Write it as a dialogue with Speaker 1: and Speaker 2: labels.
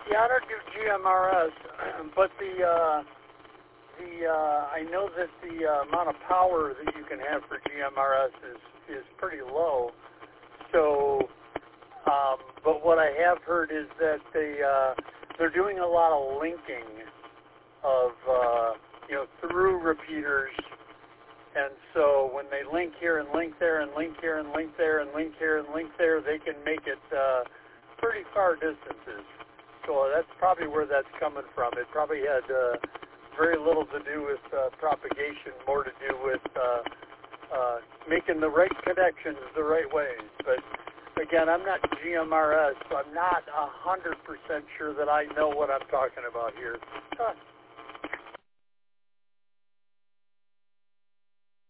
Speaker 1: Yeah, I don't do GMRS, but I know that the amount of power that you can have for GMRS is pretty low. So, but what I have heard is that they're doing a lot of linking of through repeaters, and so when they link here and link there and link here and link there and link here and link there, they can make it pretty far distances. So that's probably where that's coming from. It probably had very little to do with propagation, more to do with making the right connections the right ways. But again, I'm not GMRS, so I'm not 100% sure that I know what I'm talking about here.